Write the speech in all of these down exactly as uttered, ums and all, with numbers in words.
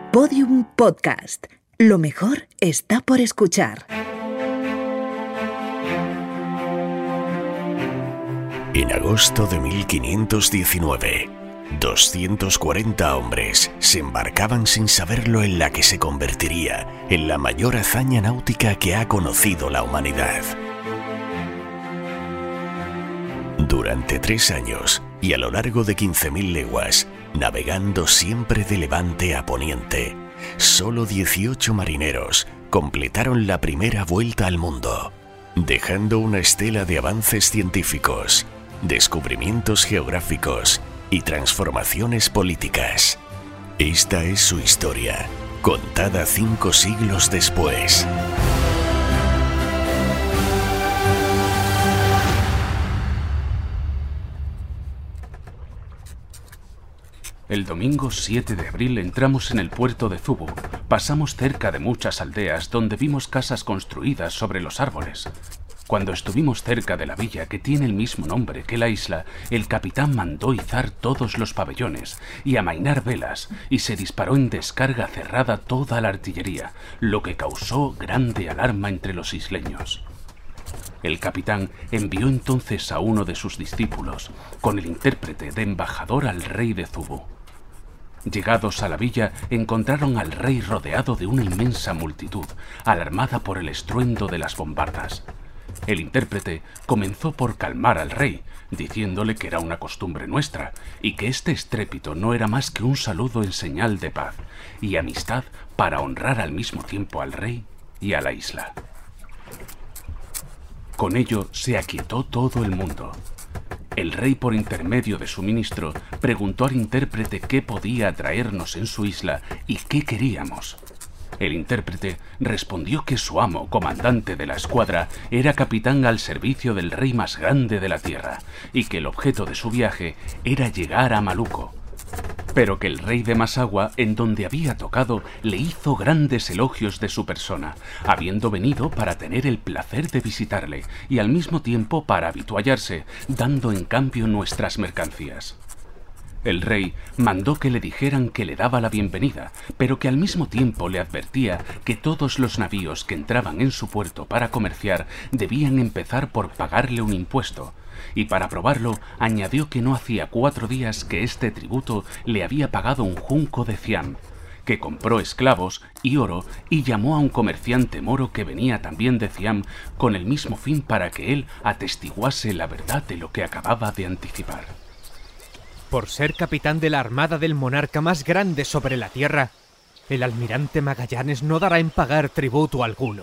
Podium Podcast. Lo mejor está por escuchar. En agosto de mil quinientos diecinueve, doscientos cuarenta hombres se embarcaban sin saberlo en la que se convertiría en la mayor hazaña náutica que ha conocido la humanidad. Durante tres años y a lo largo de quince mil leguas, navegando siempre de levante a poniente, solo dieciocho marineros completaron la primera vuelta al mundo, dejando una estela de avances científicos, descubrimientos geográficos y transformaciones políticas. Esta es su historia, contada cinco siglos después. El domingo siete de abril entramos en el puerto de Zubu. Pasamos cerca de muchas aldeas donde vimos casas construidas sobre los árboles. Cuando estuvimos cerca de la villa que tiene el mismo nombre que la isla, el capitán mandó izar todos los pabellones y amainar velas, y se disparó en descarga cerrada toda la artillería, lo que causó grande alarma entre los isleños. El capitán envió entonces a uno de sus discípulos, con el intérprete de embajador al rey de Zubu. Llegados a la villa, encontraron al rey rodeado de una inmensa multitud, alarmada por el estruendo de las bombardas. El intérprete comenzó por calmar al rey, diciéndole que era una costumbre nuestra, y que este estrépito no era más que un saludo en señal de paz y amistad para honrar al mismo tiempo al rey y a la isla. Con ello se aquietó todo el mundo. El rey, por intermedio de su ministro, preguntó al intérprete qué podía traernos en su isla y qué queríamos. El intérprete respondió que su amo, comandante de la escuadra, era capitán al servicio del rey más grande de la tierra, y que el objeto de su viaje era llegar a Maluco, pero que el rey de Masagua, en donde había tocado, le hizo grandes elogios de su persona, habiendo venido para tener el placer de visitarle y al mismo tiempo para habituallarse, dando en cambio nuestras mercancías. El rey mandó que le dijeran que le daba la bienvenida, pero que al mismo tiempo le advertía que todos los navíos que entraban en su puerto para comerciar debían empezar por pagarle un impuesto, y para probarlo añadió que no hacía cuatro días que este tributo le había pagado un junco de Ciam, que compró esclavos y oro y llamó a un comerciante moro que venía también de Ciam con el mismo fin para que él atestiguase la verdad de lo que acababa de anticipar. Por ser capitán de la armada del monarca más grande sobre la tierra, el almirante Magallanes no dará en pagar tributo alguno.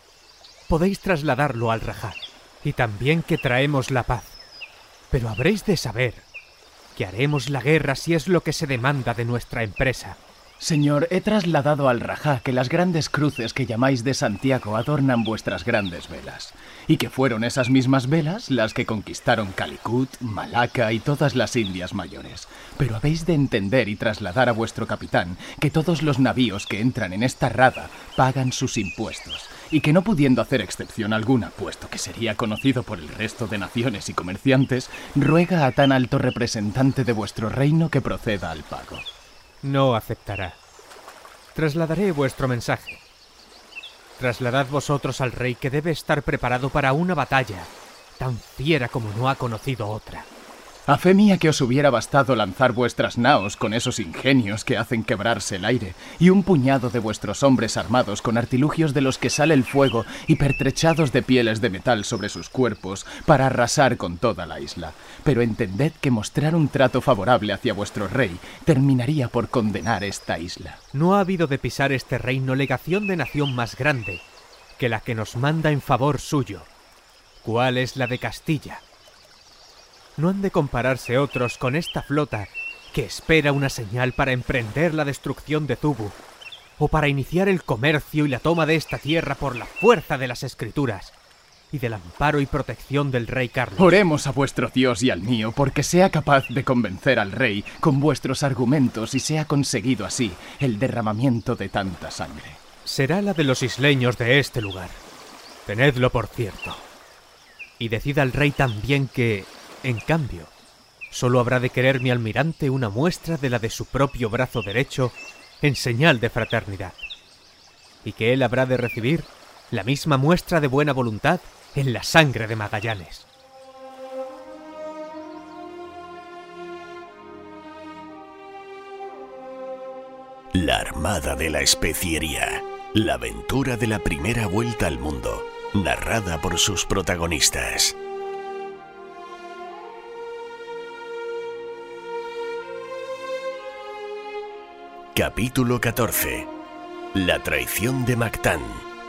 Podéis trasladarlo al Rajá, y también que traemos la paz. Pero habréis de saber que haremos la guerra si es lo que se demanda de nuestra empresa. Señor, he trasladado al Rajá que las grandes cruces que llamáis de Santiago adornan vuestras grandes velas, y que fueron esas mismas velas las que conquistaron Calicut, Malaca y todas las Indias mayores. Pero habéis de entender y trasladar a vuestro capitán que todos los navíos que entran en esta rada pagan sus impuestos, y que no pudiendo hacer excepción alguna, puesto que sería conocido por el resto de naciones y comerciantes, ruega a tan alto representante de vuestro reino que proceda al pago. No aceptará. Trasladaré vuestro mensaje. Trasladad vosotros al rey que debe estar preparado para una batalla tan fiera como no ha conocido otra. A fe mía que os hubiera bastado lanzar vuestras naos con esos ingenios que hacen quebrarse el aire, y un puñado de vuestros hombres armados con artilugios de los que sale el fuego y pertrechados de pieles de metal sobre sus cuerpos para arrasar con toda la isla. Pero entended que mostrar un trato favorable hacia vuestro rey terminaría por condenar esta isla. No ha habido de pisar este reino legación de nación más grande que la que nos manda en favor suyo. ¿Cuál es la de Castilla? No han de compararse otros con esta flota que espera una señal para emprender la destrucción de Zubu, o para iniciar el comercio y la toma de esta tierra por la fuerza de las escrituras y del amparo y protección del rey Carlos. Oremos a vuestro Dios y al mío, porque sea capaz de convencer al rey con vuestros argumentos y sea conseguido así el derramamiento de tanta sangre. Será la de los isleños de este lugar. Tenedlo por cierto. Y decida al rey también que, en cambio, solo habrá de querer mi almirante una muestra de la de su propio brazo derecho en señal de fraternidad, y que él habrá de recibir la misma muestra de buena voluntad en la sangre de Magallanes. La Armada de la Especiería. La aventura de la primera vuelta al mundo, narrada por sus protagonistas. Capítulo catorce. La traición de Mactán.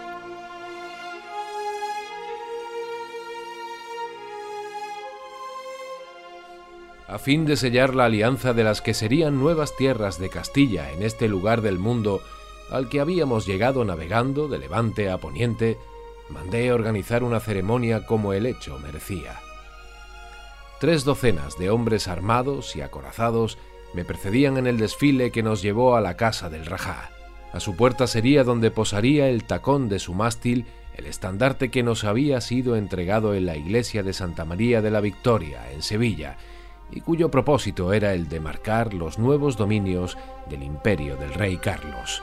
A fin de sellar la alianza de las que serían nuevas tierras de Castilla en este lugar del mundo al que habíamos llegado navegando de levante a poniente, mandé organizar una ceremonia como el hecho merecía. Tres docenas de hombres armados y acorazados me precedían en el desfile que nos llevó a la casa del Rajá. A su puerta sería donde posaría el tacón de su mástil el estandarte que nos había sido entregado en la iglesia de Santa María de la Victoria, en Sevilla, y cuyo propósito era el de marcar los nuevos dominios del imperio del rey Carlos.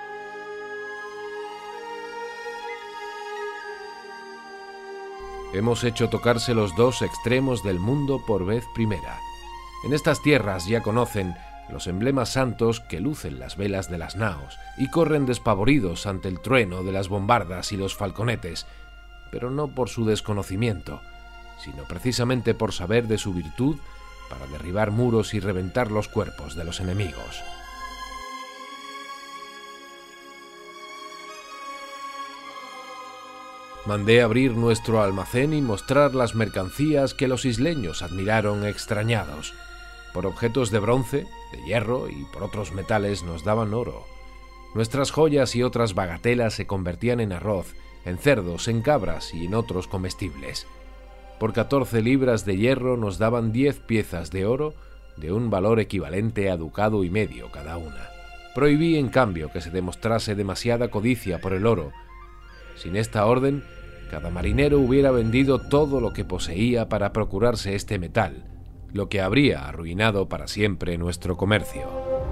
Hemos hecho tocarse los dos extremos del mundo por vez primera. En estas tierras ya conocen los emblemas santos que lucen las velas de las naos y corren despavoridos ante el trueno de las bombardas y los falconetes, pero no por su desconocimiento, sino precisamente por saber de su virtud para derribar muros y reventar los cuerpos de los enemigos. Mandé abrir nuestro almacén y mostrar las mercancías que los isleños admiraron extrañados. Por objetos de bronce, de hierro y por otros metales nos daban oro. Nuestras joyas y otras bagatelas se convertían en arroz, en cerdos, en cabras y en otros comestibles. Por catorce libras de hierro nos daban diez piezas de oro de un valor equivalente a ducado y medio cada una. Prohibí, en cambio, que se demostrase demasiada codicia por el oro. Sin esta orden, cada marinero hubiera vendido todo lo que poseía para procurarse este metal, lo que habría arruinado para siempre nuestro comercio.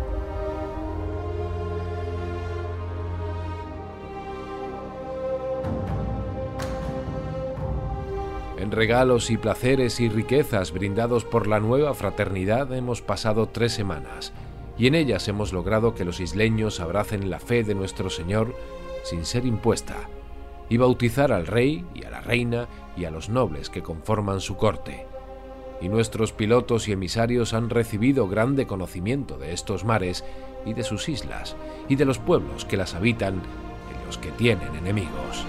En regalos y placeres y riquezas brindados por la nueva fraternidad hemos pasado tres semanas, y en ellas hemos logrado que los isleños abracen la fe de nuestro Señor sin ser impuesta, y bautizar al rey y a la reina y a los nobles que conforman su corte. Y nuestros pilotos y emisarios han recibido grande conocimiento de estos mares y de sus islas, y de los pueblos que las habitan, en los que tienen enemigos.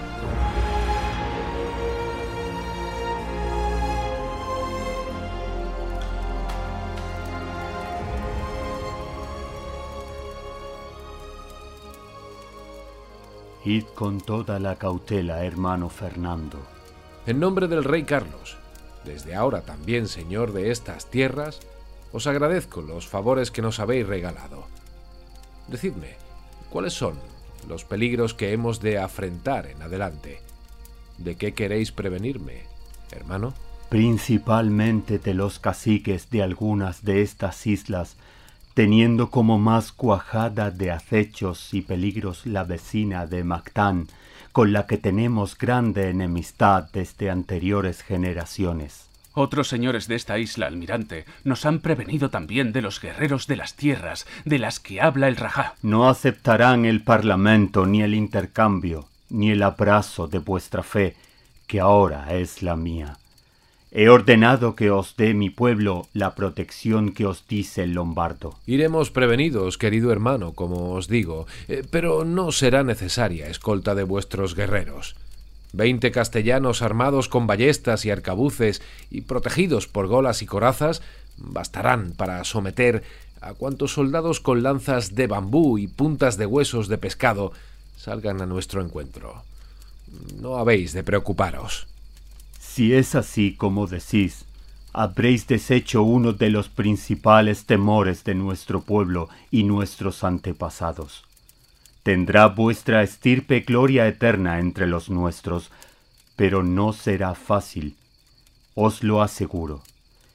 Id con toda la cautela, hermano Fernando. En nombre del rey Carlos, desde ahora también señor de estas tierras, os agradezco los favores que nos habéis regalado. Decidme, ¿cuáles son los peligros que hemos de afrentar en adelante? ¿De qué queréis prevenirme, hermano? Principalmente de los caciques de algunas de estas islas, teniendo como más cuajada de acechos y peligros la vecina de Mactán, con la que tenemos grande enemistad desde anteriores generaciones. Otros señores de esta isla, almirante, nos han prevenido también de los guerreros de las tierras de las que habla el Rajá. No aceptarán el parlamento ni el intercambio, ni el abrazo de vuestra fe, que ahora es la mía. He ordenado que os dé mi pueblo la protección que os dice el lombardo. Iremos prevenidos, querido hermano, como os digo, eh, pero no será necesaria escolta de vuestros guerreros. Veinte castellanos armados con ballestas y arcabuces y protegidos por golas y corazas bastarán para someter a cuantos soldados con lanzas de bambú y puntas de huesos de pescado salgan a nuestro encuentro. No habéis de preocuparos. Si es así como decís, habréis deshecho uno de los principales temores de nuestro pueblo y nuestros antepasados. Tendrá vuestra estirpe gloria eterna entre los nuestros, pero no será fácil, os lo aseguro.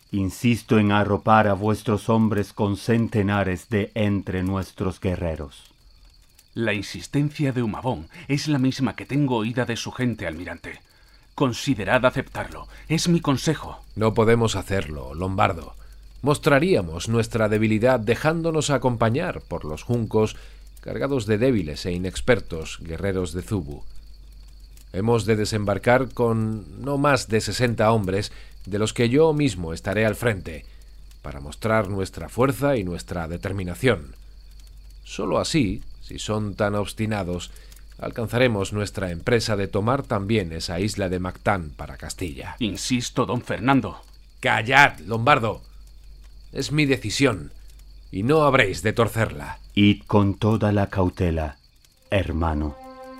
Insisto en arropar a vuestros hombres con centenares de entre nuestros guerreros. La insistencia de Humabón es la misma que tengo oída de su gente, almirante. Considerad aceptarlo. Es mi consejo. No podemos hacerlo, Lombardo. Mostraríamos nuestra debilidad dejándonos acompañar por los juncos cargados de débiles e inexpertos guerreros de Zubu. Hemos de desembarcar con no más de sesenta hombres, de los que yo mismo estaré al frente, para mostrar nuestra fuerza y nuestra determinación. Solo así, si son tan obstinados, alcanzaremos nuestra empresa de tomar también esa isla de Mactán para Castilla. Insisto, don Fernando. ¡Callad, Lombardo! Es mi decisión, y no habréis de torcerla. Id con toda la cautela, hermano.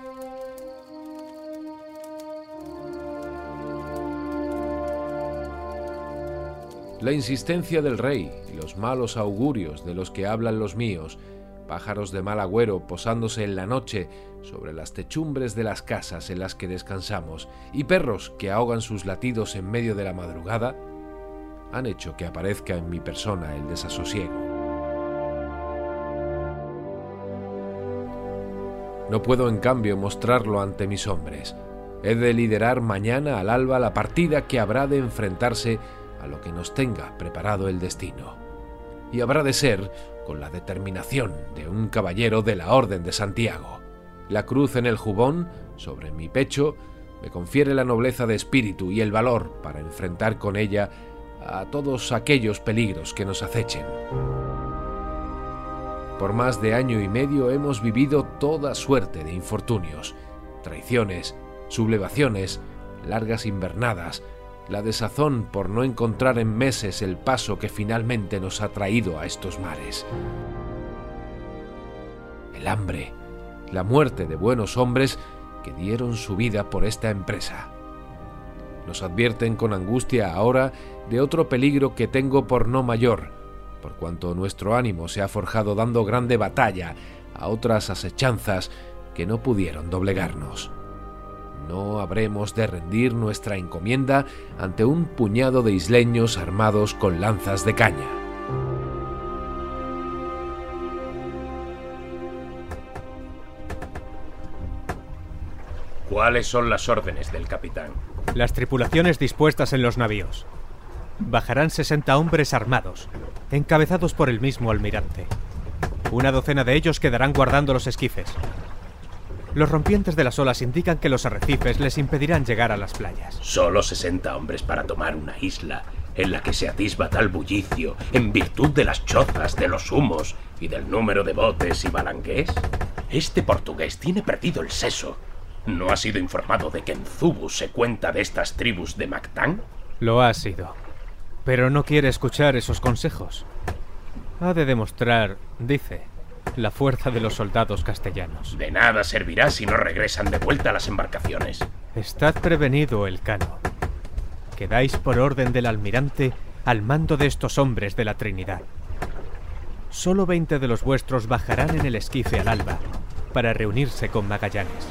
La insistencia del rey y los malos augurios de los que hablan los míos, pájaros de mal agüero posándose en la noche sobre las techumbres de las casas en las que descansamos, y perros que ahogan sus latidos en medio de la madrugada, han hecho que aparezca en mi persona el desasosiego. No puedo, en cambio, mostrarlo ante mis hombres. He de liderar mañana al alba la partida que habrá de enfrentarse a lo que nos tenga preparado el destino. Y habrá de ser con la determinación de un caballero de la Orden de Santiago. La cruz en el jubón, sobre mi pecho, me confiere la nobleza de espíritu y el valor para enfrentar con ella a todos aquellos peligros que nos acechen. Por más de año y medio hemos vivido toda suerte de infortunios, traiciones, sublevaciones, largas invernadas, la desazón por no encontrar en meses el paso que finalmente nos ha traído a estos mares. El hambre, la muerte de buenos hombres que dieron su vida por esta empresa. Nos advierten con angustia ahora de otro peligro que tengo por no mayor, por cuanto nuestro ánimo se ha forjado dando grande batalla a otras asechanzas que no pudieron doblegarnos. No habremos de rendir nuestra encomienda ante un puñado de isleños armados con lanzas de caña. ¿Cuáles son las órdenes del capitán? Las tripulaciones dispuestas en los navíos. Bajarán sesenta hombres armados, encabezados por el mismo almirante. Una docena de ellos quedarán guardando los esquifes. Los rompientes de las olas indican que los arrecifes les impedirán llegar a las playas. Solo sesenta hombres para tomar una isla en la que se atisba tal bullicio en virtud de las chozas, de los humos y del número de botes y balangués. Este portugués tiene perdido el seso. ¿No ha sido informado de que en Zubu se cuenta de estas tribus de Mactán? Lo ha sido, pero no quiere escuchar esos consejos. Ha de demostrar, dice, la fuerza de los soldados castellanos. De nada servirá si no regresan de vuelta a las embarcaciones. Estad prevenido, Elcano. Quedáis por orden del almirante al mando de estos hombres de la Trinidad. Solo veinte de los vuestros bajarán en el esquife al alba para reunirse con Magallanes.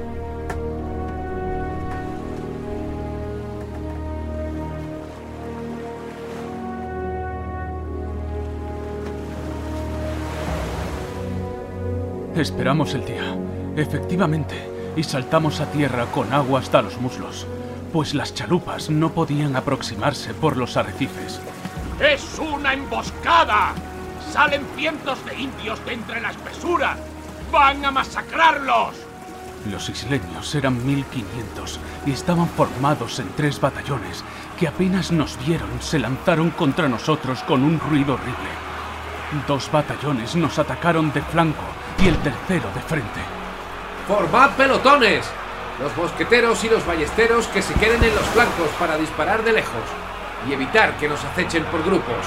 Esperamos el día, efectivamente, y saltamos a tierra con agua hasta los muslos, pues las chalupas no podían aproximarse por los arrecifes. ¡Es una emboscada! ¡Salen cientos de indios de entre la espesura! ¡Van a masacrarlos! Los isleños eran mil quinientos y estaban formados en tres batallones que apenas nos vieron se lanzaron contra nosotros con un ruido horrible. Dos batallones nos atacaron de flanco y el tercero de frente. ¡Formad pelotones! Los mosqueteros y los ballesteros que se queden en los flancos para disparar de lejos y evitar que nos acechen por grupos.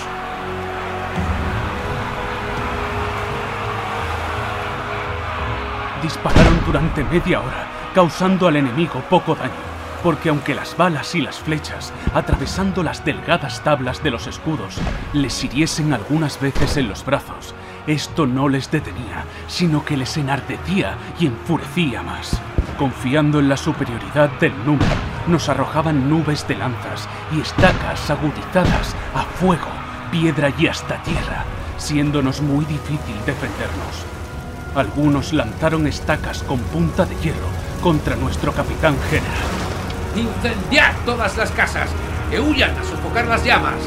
Dispararon durante media hora, causando al enemigo poco daño, porque aunque las balas y las flechas, atravesando las delgadas tablas de los escudos, les hiriesen algunas veces en los brazos, esto no les detenía, sino que les enardecía y enfurecía más. Confiando en la superioridad del número, nos arrojaban nubes de lanzas y estacas agudizadas a fuego, piedra y hasta tierra, siéndonos muy difícil defendernos. Algunos lanzaron estacas con punta de hierro contra nuestro capitán general. ¡Incendiad todas las casas! ¡Que huyan a sofocar las llamas!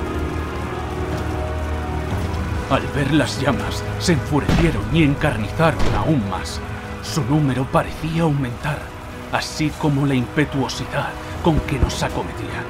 Al ver las llamas, se enfurecieron y encarnizaron aún más. Su número parecía aumentar, así como la impetuosidad con que nos acometían.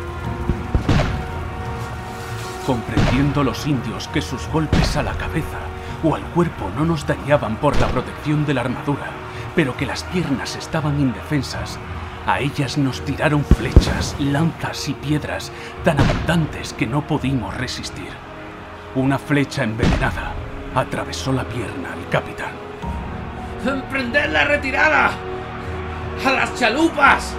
Comprendiendo los indios que sus golpes a la cabeza o al cuerpo no nos dañaban por la protección de la armadura, pero que las piernas estaban indefensas, a ellas nos tiraron flechas, lanzas y piedras tan abundantes que no pudimos resistir. Una flecha envenenada atravesó la pierna al capitán. ¡Emprended la retirada! ¡A las chalupas!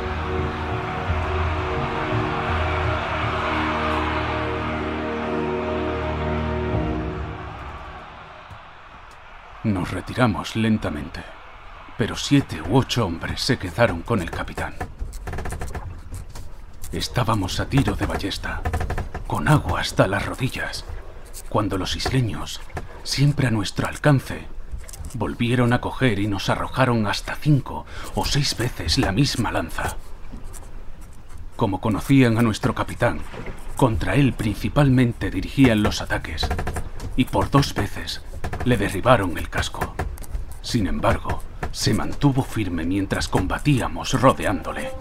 Nos retiramos lentamente, pero siete u ocho hombres se quedaron con el capitán. Estábamos a tiro de ballesta, con agua hasta las rodillas, cuando los isleños, siempre a nuestro alcance, volvieron a coger y nos arrojaron hasta cinco o seis veces la misma lanza. Como conocían a nuestro capitán, contra él principalmente dirigían los ataques, y por dos veces le derribaron el casco. Sin embargo, se mantuvo firme mientras combatíamos rodeándole.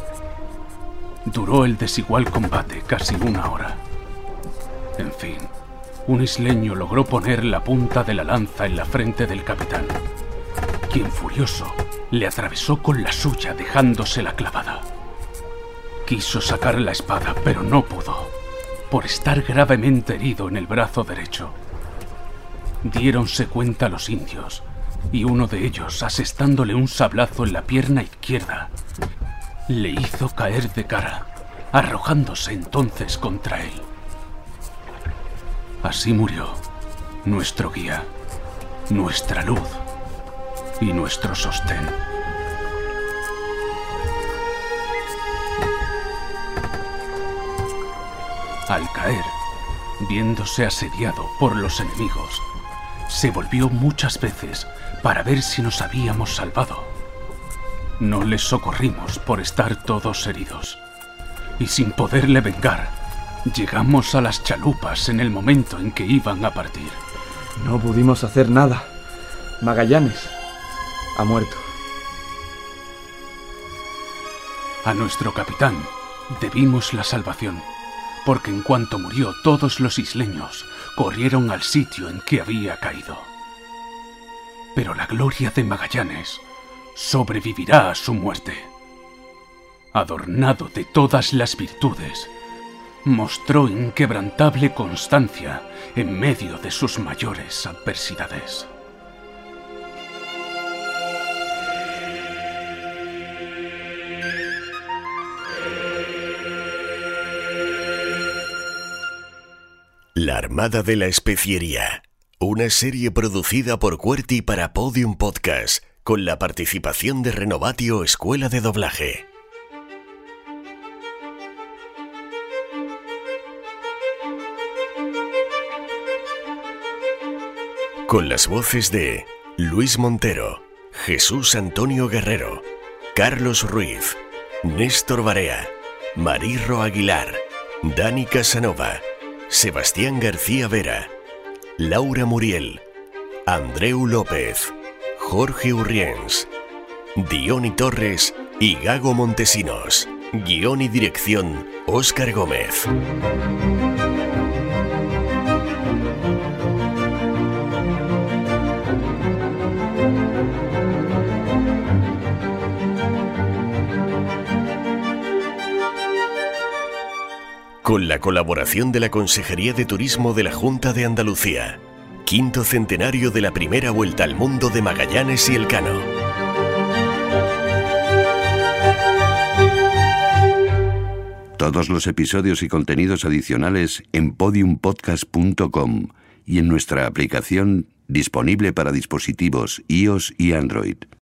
Duró el desigual combate casi una hora. En fin, un isleño logró poner la punta de la lanza en la frente del capitán, quien furioso le atravesó con la suya dejándosela clavada. Quiso sacar la espada, pero no pudo, por estar gravemente herido en el brazo derecho. Diéronse cuenta los indios, y uno de ellos, asestándole un sablazo en la pierna izquierda, le hizo caer de cara, arrojándose entonces contra él. Así murió nuestro guía, nuestra luz y nuestro sostén. Al caer, viéndose asediado por los enemigos, se volvió muchas veces para ver si nos habíamos salvado. No les socorrimos por estar todos heridos, y sin poderle vengar, llegamos a las chalupas en el momento en que iban a partir. No pudimos hacer nada. Magallanes ha muerto. A nuestro capitán debimos la salvación, porque en cuanto murió todos los isleños corrieron al sitio en que había caído. Pero la gloria de Magallanes sobrevivirá a su muerte. Adornado de todas las virtudes, mostró inquebrantable constancia en medio de sus mayores adversidades. La Armada de la Especiería, una serie producida por QWERTY para Podium Podcast, con la participación de Renovatio Escuela de Doblaje. Con las voces de Luis Montero, Jesús Antonio Guerrero, Carlos Ruiz, Néstor Barea, Marirro Aguilar, Dani Casanova, Sebastián García Vera, Laura Muriel, Andreu López, Jorge Urriens, Diony Torres y Gago Montesinos. Guión y dirección, Óscar Gómez. Con la colaboración de la Consejería de Turismo de la Junta de Andalucía. Quinto centenario de la primera vuelta al mundo de Magallanes y Elcano. Todos los episodios y contenidos adicionales en podium podcast punto com y en nuestra aplicación disponible para dispositivos iOS y Android.